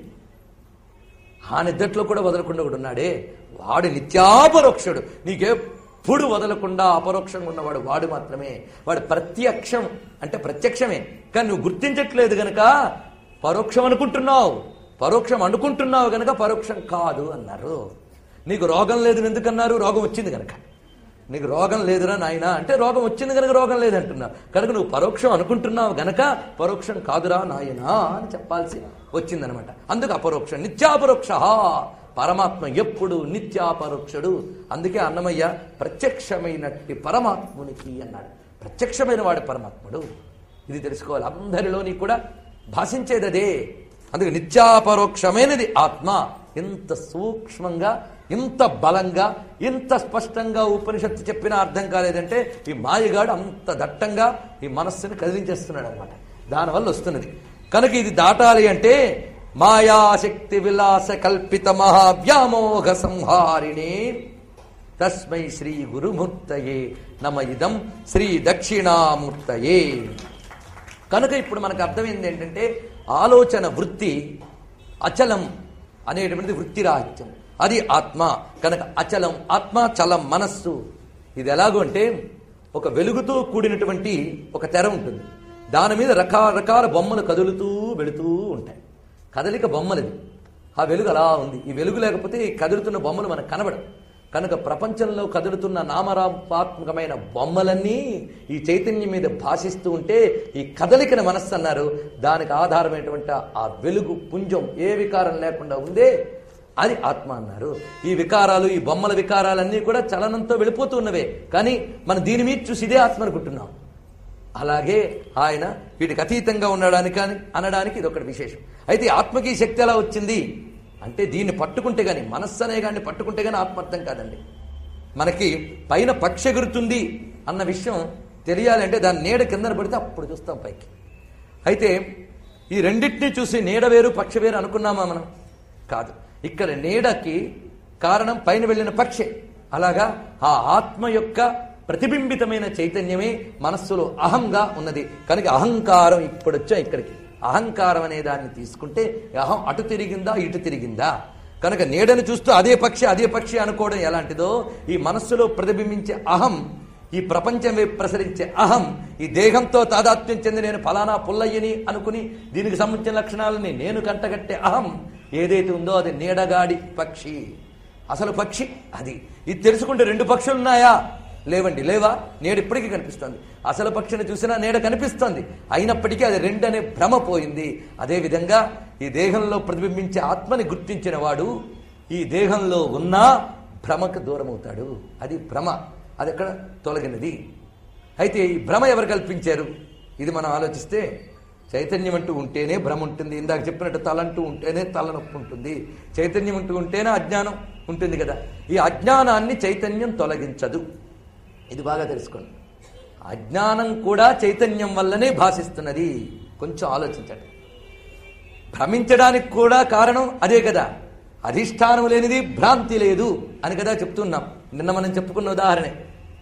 ఆ నిద్రలో కూడా వదలకుండా కూడా ఉన్నాడే వాడు నిత్యాపరోక్షుడు. నీకెప్పుడు వదలకుండా అపరోక్షంగా ఉన్నవాడు వాడు మాత్రమే. వాడు ప్రత్యక్షం అంటే ప్రత్యక్షమే, కానీ నువ్వు గుర్తించట్లేదు గనక పరోక్షం అనుకుంటున్నావు. పరోక్షం అనుకుంటున్నావు గనక పరోక్షం కాదు అన్నారు. నీకు రోగం లేదు ఎందుకన్నారు? రోగం వచ్చింది గనక. నీకు రోగం లేదురా నాయన అంటే రోగం వచ్చింది కనుక రోగం లేదంటున్నావు. కనుక నువ్వు పరోక్షం అనుకుంటున్నావు గనక పరోక్షం కాదురా నాయనా అని చెప్పాల్సి వచ్చిందనమాట. అందుకు అపరోక్షం. నిత్యాపరోక్ష పరమాత్మ ఎప్పుడు నిత్యాపరోక్షుడు. అందుకే అన్నమయ్య ప్రత్యక్షమైనట్టి పరమాత్మునికి అన్నాడు. ప్రత్యక్షమైన వాడు పరమాత్ముడు. ఇది తెలుసుకోవాలి. అందరిలోని కూడా భాషించేది అదే. అందుకే నిత్యాపరోక్షమైనది ఆత్మ. ఇంత సూక్ష్మంగా, ఇంత బలంగా, ఇంత స్పష్టంగా ఉపనిషత్తు చెప్పినా అర్థం కాలేదంటే ఈ మాయగాడు అంత దట్టంగా ఈ మనస్సుని కదిలించేస్తున్నాడు అనమాట. దానివల్ల వస్తున్నది. కనుక ఇది దాటాలి అంటే మాయాశక్తి విలాస కల్పిత మహావ్యామోహ సంహారిణి తస్మై శ్రీ గురుమూర్తయే నమ ఇదం శ్రీ దక్షిణామూర్తయే. కనుక ఇప్పుడు మనకు అర్థమైంది ఏంటంటే ఆలోచన వృత్తి అచలం అనేటువంటిది వృత్తిరాహిత్యం. అది ఆత్మ. కనుక అచలం ఆత్మ, చలం మనస్సు. ఇది ఎలాగో అంటే ఒక వెలుగుతో కూడినటువంటి ఒక తెర ఉంటుంది. దాని మీద రకరకాల బొమ్మలు కదులుతూ వెళుతూ ఉంటాయి. కదలిక బొమ్మలది. ఆ వెలుగు అలా ఉంది. ఈ వెలుగు లేకపోతే ఈ కదులుతున్న బొమ్మలు మనకు కనబడవు. కనుక ప్రపంచంలో కదులుతున్న నామరూపాత్మకమైన బొమ్మలన్నీ ఈ చైతన్యం మీద భాషిస్తూ ఉంటే ఈ కదలికన మనస్సు అన్నారు. దానికి ఆధారమైనటువంటి ఆ వెలుగు పుంజం ఏ వికారం లేకుండా ఉందే అది ఆత్మ అన్నారు. ఈ వికారాలు, ఈ బొమ్మల వికారాలన్నీ కూడా చలనంతో వెళ్ళిపోతూ ఉన్నవే, కానీ మనం దీని మీద చూసి ఇదే ఆత్మ అనుకుంటున్నాం. అలాగే ఆయన వీటికి అతీతంగా ఉండడానికి అనడానికి ఇది ఒకటి విశేషం. అయితే ఆత్మకి శక్తి ఎలా వచ్చింది అంటే దీన్ని పట్టుకుంటే గాని, మనస్సు అనే గాని పట్టుకుంటే గాని ఆత్మర్థం కాదండి. మనకి పైన పక్షి ఎగురుతుంది అన్న విషయం తెలియాలంటే దాని నీడ కిందన పడితే అప్పుడు చూస్తాం పైకి. అయితే ఈ రెండింటినీ చూసి నీడ వేరు పక్షి వేరు అనుకున్నామా మనం? కాదు. ఇక్కడ నీడకి కారణం పైన వెళ్ళిన పక్షి. అలాగా ఆ ఆత్మ యొక్క ప్రతిబింబితమైన చైతన్యమే మనస్సులో అహంగా ఉన్నది. కనుక అహంకారం ఇప్పుడు వచ్చా ఇక్కడికి. అహంకారం అనే దాన్ని తీసుకుంటే అహం అటు తిరిగిందా ఇటు తిరిగిందా. కనుక నీడను చూస్తూ అదే పక్షి అదే పక్షి అనుకోవడం ఎలాంటిదో ఈ మనస్సులో ప్రతిబింబించే అహం, ఈ ప్రపంచం వైపు ప్రసరించే అహం, ఈ దేహంతో తాదాత్మ్యం చెంది నేను ఫలానా పుల్లయ్యని అనుకుని దీనికి సంబంధించిన లక్షణాలని నేను కంటగట్టే అహం ఏదైతే ఉందో అది నీడగాడి పక్షి. అసలు పక్షి అది. ఇది తెలుసుకుంటే రెండు పక్షులు ఉన్నాయా? లేవండి. లేవా? నీడ ఇప్పటికీ కనిపిస్తుంది. అసలు పక్షిని చూసినా నీడ కనిపిస్తుంది. అయినప్పటికీ అది రెండనే భ్రమ పోయింది. అదేవిధంగా ఈ దేహంలో ప్రతిబింబించే ఆత్మని గుర్తించిన వాడు ఈ దేహంలో ఉన్నా భ్రమకు దూరం అవుతాడు. అది భ్రమ. అది ఎక్కడ తొలగినది. అయితే ఈ భ్రమ ఎవరు కల్పించారు? ఇది మనం ఆలోచిస్తే చైతన్యం అంటూ ఉంటేనే భ్రమ ఉంటుంది. ఇందాక చెప్పినట్టు తలంటూ ఉంటేనే తలనొప్పి ఉంటుంది. చైతన్యం అంటూ ఉంటేనే అజ్ఞానం ఉంటుంది కదా. ఈ అజ్ఞానాన్ని చైతన్యం తొలగించదు. ఇది బాగా తెలుసుకోండి. అజ్ఞానం కూడా చైతన్యం వల్లనే భాషిస్తున్నది. కొంచెం ఆలోచించండి. భ్రమించడానికి కూడా కారణం అదే కదా. అధిష్టానం లేనిది భ్రాంతి లేదు అని కదా చెప్తున్నాం. నిన్న మనం చెప్పుకున్న ఉదాహరణే.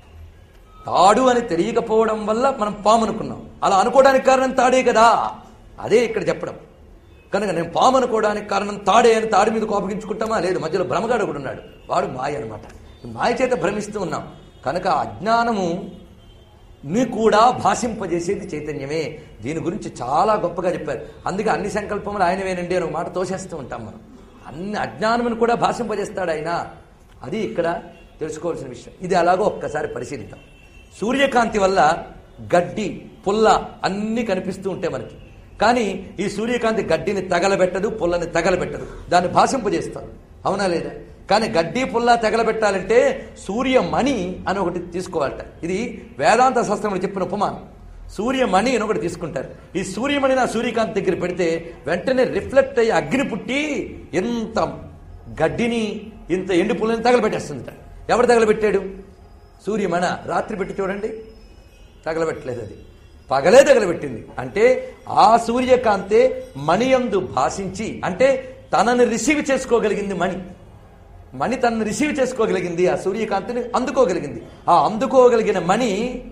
తాడు అని తెలియకపోవడం వల్ల మనం పాము అనుకున్నాం. అలా అనుకోవడానికి కారణం తాడే కదా. అదే ఇక్కడ చెప్పడం. కనుక నేను పాము అనుకోవడానికి కారణం తాడే అని తాడి మీద కోపగించుకుంటామా? లేదు. మధ్యలో భ్రమగాడు కూడా ఉన్నాడు. వాడు మాయ అనమాట. మాయ చేత భ్రమిస్తూ ఉన్నాం. కనుక అజ్ఞానము ని కూడా భాషింపజేసేది చైతన్యమే. దీని గురించి చాలా గొప్పగా చెప్పారు. అందుకే అన్ని సంకల్పములు ఆయనవేనండి అని ఒక మాట తోసేస్తూ ఉంటాం మనం. అన్ని అజ్ఞానమును కూడా భాషింపజేస్తాడు ఆయన. అది ఇక్కడ తెలుసుకోవాల్సిన విషయం. ఇది అలాగో ఒక్కసారి పరిశీలిద్దాం. సూర్యకాంతి వల్ల గడ్డి పుల్ల అన్నీ కనిపిస్తూ ఉంటాయి మనకి. కానీ ఈ సూర్యకాంతి గడ్డిని తగలబెట్టదు, పుల్లని తగలబెట్టదు. దాన్ని భాషింపజేస్తారు. అవునా లేదా? కానీ గడ్డి పుల్ల తగలబెట్టాలంటే సూర్యమణి అని ఒకటి తీసుకోవాలట. ఇది వేదాంత శాస్త్రంలో చెప్పిన ఉపమానం. సూర్యమణి అని ఒకటి తీసుకుంటారు. ఈ సూర్యమణిని ఆ సూర్యకాంతి దగ్గర పెడితే వెంటనే రిఫ్లెక్ట్ అయ్యి అగ్ని పుట్టి ఎంత గడ్డిని ఇంత ఎండు పుల్లని తగలబెట్టేస్తుందిట. ఎవడు తగలబెట్టాడు? సూర్యమణ. రాత్రి పెట్టి చూడండి, తగలబెట్టలేదు, అది పగలే తగలబెట్టింది. అంటే ఆ సూర్యకాంతే మణియందు భాషించి, అంటే తనని రిసీవ్ చేసుకోగలిగింది మణి. మణి తనని రిసీవ్ చేసుకోగలిగింది, ఆ సూర్యకాంతిని అందుకోగలిగింది. ఆ అందుకోగలిగిన మణి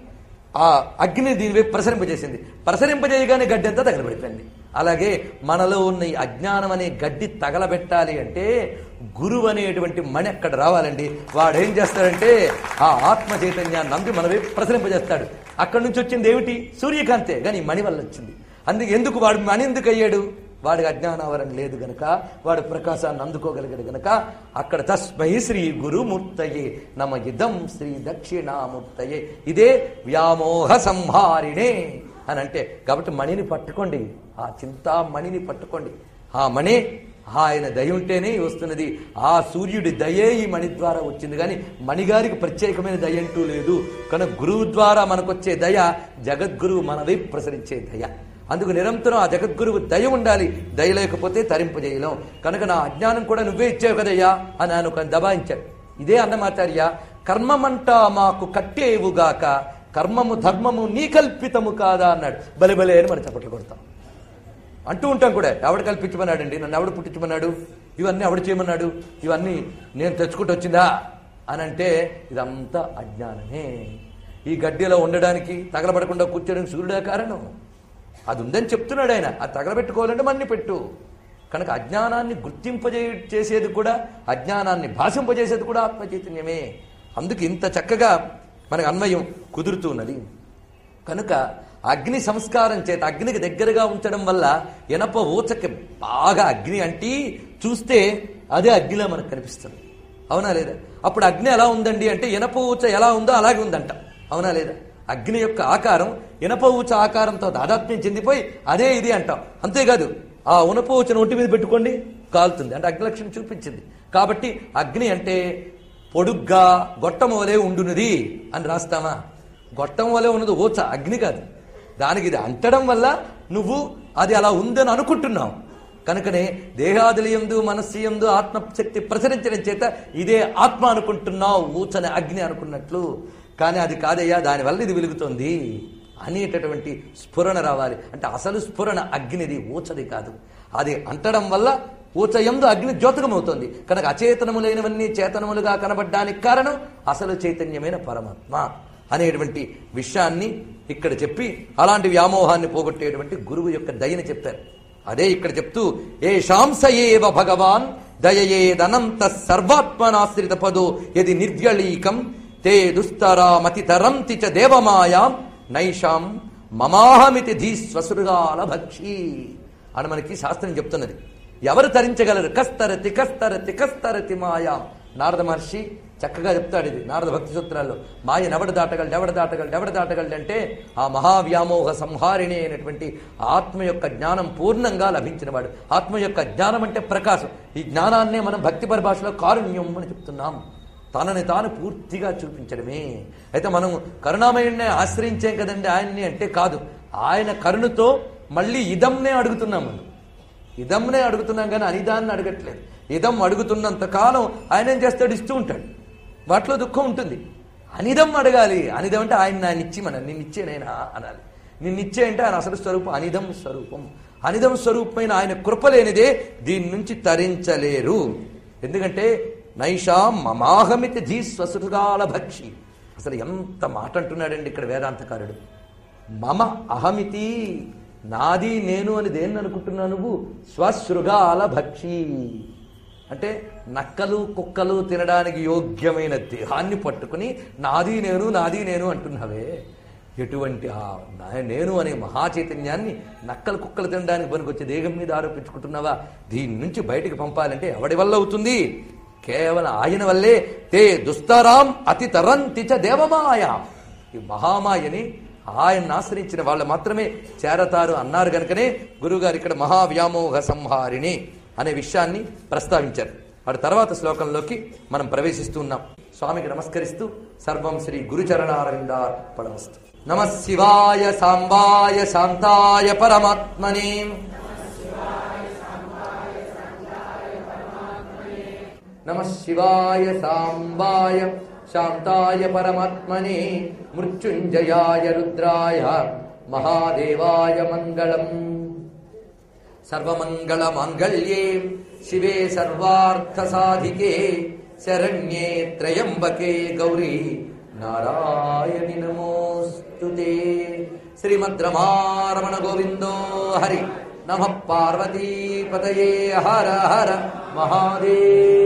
ఆ అగ్ని దీని వైపు ప్రసరింపజేసింది. ప్రసరింపజేయగానే గడ్డి అంతా తగలబెట్టింది. అలాగే మనలో ఉన్న ఈ అజ్ఞానం అనే గడ్డి తగలబెట్టాలి అంటే గురువు అనేటువంటి మణి అక్కడ రావాలండి. వాడు ఏం చేస్తాడంటే ఆ ఆత్మ చైతన్యాన్ని నంది మన వైపు ప్రసరింపజేస్తాడు. అక్కడి నుంచి వచ్చింది ఏమిటి? సూర్యకాంతే. కానీ మణి వల్ల వచ్చింది. అందుకే ఎందుకు వాడు మణి ఎందుకు అయ్యాడు? వాడికి అజ్ఞానావరణ లేదు గనక, వాడు ప్రకాశాన్ని అందుకోగలిగాడు గనక అక్కడ తస్మై శ్రీ గురుమూర్తయే నమ ఇదం శ్రీ దక్షిణామూర్తయే, ఇదే వ్యామోహ సంహారిణే అని అంటే. కాబట్టి మణిని పట్టుకోండి, ఆ చింతామణిని పట్టుకోండి. ఆ మణి ఆయన దయ ఉంటేనే వస్తున్నది. ఆ సూర్యుడి దయే ఈ మణి ద్వారా వచ్చింది. కానీ మణిగారికి ప్రత్యేకమైన దయ అంటూ లేదు. కనుక గురువు ద్వారా మనకొచ్చే దయ జగద్గురువు మన వైపు ప్రసరించే దయ. అందుకు నిరంతరం ఆ జగద్గురువు దయ ఉండాలి. దయ లేకపోతే తరింపజేయలేం. కనుక నా అజ్ఞానం కూడా నువ్వే ఇచ్చావు కదయ్యా అని ఆయన ఒక దబాయించాడు. ఇదే అన్నమాచార్య కర్మమంటా మాకు కట్టేవుగాక, కర్మము ధర్మము నీ కల్పితము కాదా అన్నాడు. బలే బలే అని మనం చప్పట్లు కొడతాం, అంటూ ఉంటాం కూడా. ఎవడు కల్పించమన్నాడండి? నన్ను ఎవడు పుట్టించమన్నాడు? ఇవన్నీ ఎవడు చేయమన్నాడు? ఇవన్నీ నేను తెచ్చుకుంటూ వచ్చిందా అని అంటే ఇదంతా అజ్ఞానమే. ఈ గడ్డిలో ఉండడానికి, తగలబడకుండా కూర్చోడానికి సూర్యుడే కారణం. అది ఉందని చెప్తున్నాడు ఆయన. అది తగలబెట్టుకోవాలంటే మన్ని పెట్టు. కనుక అజ్ఞానాన్ని గుర్తింపజే చేసేది కూడా, అజ్ఞానాన్ని భాషింపజేసేది కూడా ఆత్మచైతన్యమే. అందుకు ఇంత చక్కగా మనకు అన్వయం కుదురుతున్నది. కనుక అగ్ని సంస్కారం చేత అగ్నికి దగ్గరగా ఉంచడం వల్ల ఎనప ఊచకి బాగా అగ్ని అంటి చూస్తే అదే అగ్నిలా మనకు కనిపిస్తుంది. అవునా లేదా? అప్పుడు అగ్ని ఎలా ఉందండి అంటే ఎనప ఊచ ఎలా ఉందో అలాగే ఉందంట. అవునా లేదా? అగ్ని యొక్క ఆకారం ఇనప ఊచ ఆకారంతో దాదాత్మ్యం చెందిపోయి అదే ఇది అంటాం. అంతేకాదు ఆ ఉనప ఊచను ఒంటి మీద పెట్టుకోండి, కాలుతుంది. అంటే అగ్ని లక్షణం చూపించింది. కాబట్టి అగ్ని అంటే పొడుగ్గా గొట్టం వలె ఉండునది అని రాస్తామా? గొట్టం వలె ఉన్నది ఊచ, అగ్ని కాదు. దానికి ఇది అంటడం వల్ల నువ్వు అది అలా ఉందని అనుకుంటున్నావు. కనుకనే దేహాదిలయందు మనస్సుయందు ఆత్మశక్తి ప్రసరించడం చేత ఇదే ఆత్మ అనుకుంటున్నావు, ఊచని అగ్ని అనుకున్నట్లు. కానీ అది కాదయ్యా, దానివల్ల ఇది వెలుగుతోంది అనేటటువంటి స్ఫురణ రావాలి. అంటే అసలు స్ఫురణ అగ్నిది, ఊచది కాదు. అది అంటడం వల్ల ఊచయందు అగ్ని ద్యోతకమవుతోంది. కనుక అచేతనములైనవన్నీ చేతనములుగా కనబడ్డానికి కారణం అసలు చైతన్యమైన పరమాత్మ అనేటువంటి విషయాన్ని ఇక్కడ చెప్పి అలాంటి వ్యామోహాన్ని పోగొట్టేటువంటి గురువు యొక్క దయని చెప్పారు. అదే ఇక్కడ చెప్తూ ఏ శాంసయేవ భగవాన్ దయయేదనంత సర్వాత్మనాశ్రిత పదో యది నిర్వ్యళీకం తే దుస్తరామతితరంతి చ దేవమాయాం నైషాం మమాహమితి ధీ స్వసృగాల భక్షి అని మనకి శాస్త్రం చెప్తున్నది. ఎవరు తరించగలరు? కస్తరతి కస్తరతి కస్తరతి మాయాం. నారద మహర్షి చక్కగా చెప్తాడు ఇది నారద భక్తి సూత్రాల్లో. మాయ ఎవడు దాటగలడు ఎవడు దాటగలడు ఎవడు దాటగలడు అంటే ఆ మహావ్యామోహ సంహారిణి అయినటువంటి ఆత్మ యొక్క జ్ఞానం పూర్ణంగా లభించిన వాడు. ఆత్మ యొక్క జ్ఞానం అంటే ప్రకాశం. ఈ జ్ఞానాన్నే మనం భక్తి పరిభాషలో కారుణ్యం అని చెప్తున్నాం. తనని తాను పూర్తిగా చూపించడమే. అయితే మనం కరుణామయుడిని ఆశ్రయించాం కదండి ఆయన్ని అంటే కాదు, ఆయన కరుణతో మళ్ళీ ఇదంనే అడుగుతున్నాం. మనం ఇదంనే అడుగుతున్నాం కానీ అనిదాన్ని అడగట్లేదు. ఇదం అడుగుతున్నంత కాలం ఆయన ఏం చేస్తాడు? ఇస్తూ ఉంటాడు. వాటిలో దుఃఖం ఉంటుంది. అనిదం అడగాలి. అనిదం అంటే ఆయన ఆయన ఇచ్చి మన నిన్నిచ్చేనైనా అనాలి. నిన్నిచ్చే అంటే ఆయన అసలు స్వరూపం అనిదం స్వరూపం. అనిదం స్వరూపమైన ఆయన కృపలేనిదే దీని నుంచి తరించలేరు. ఎందుకంటే నైషా మమాహమితి ధీ స్వసృగాల భక్షి. అసలు ఎంత మాట అంటున్నాడండి ఇక్కడ వేదాంతకారుడు. మమ అహమితి, నాది నేను అని దేన్ని అనుకుంటున్నావు నువ్వు? స్వశృగాల భక్షి అంటే నక్కలు కుక్కలు తినడానికి యోగ్యమైన దేహాన్ని పట్టుకుని నాది నేను నాది నేను అంటున్నావే. ఎటువంటి ఆ నేను అనే మహాచైతన్యాన్ని నక్కలు కుక్కలు తినడానికి పనికొచ్చే దేహం మీద ఆరోపించుకుంటున్నావా? దీని నుంచి బయటికి పంపాలంటే ఎవడి వల్ల అవుతుంది? కేవలం ఆయన వల్లే. తే దుస్తరాం అతి తరంతి చ దేవమాయ. ఈ మహామాయని ఆయన్ని ఆశ్రయించిన వాళ్ళు మాత్రమే చేరతారు అన్నారు కనుకనే గురువుగారు ఇక్కడ మహావ్యామోహ సంహారిణి అనే విషయాన్ని ప్రస్తావించారు. వాటి తర్వాత శ్లోకంలోకి మనం ప్రవేశిస్తూ ఉన్నాం. స్వామికి నమస్కరిస్తూ సర్వం శ్రీ గురుచరణారవిందార్పణమస్తు. నమ శివాయ సాంబాయ శాంతాయ పరమాత్మనే నమ శివాయ సాంబాయ శాంతాయ పరమాత్మనే మృత్యుంజయాయ రుద్రాయ మహాదేవాయ మంగళం. సర్వమంగళ మాంగళ్యే శివే సర్వార్థ సాధికే శరణ్యే త్రయంబకే గౌరీ నారాయణి నమోస్తుతే. శ్రీమద్రమారమణ గోవిందో హరి. నమః పార్వతీపతయే. హర హర మహాదేవ.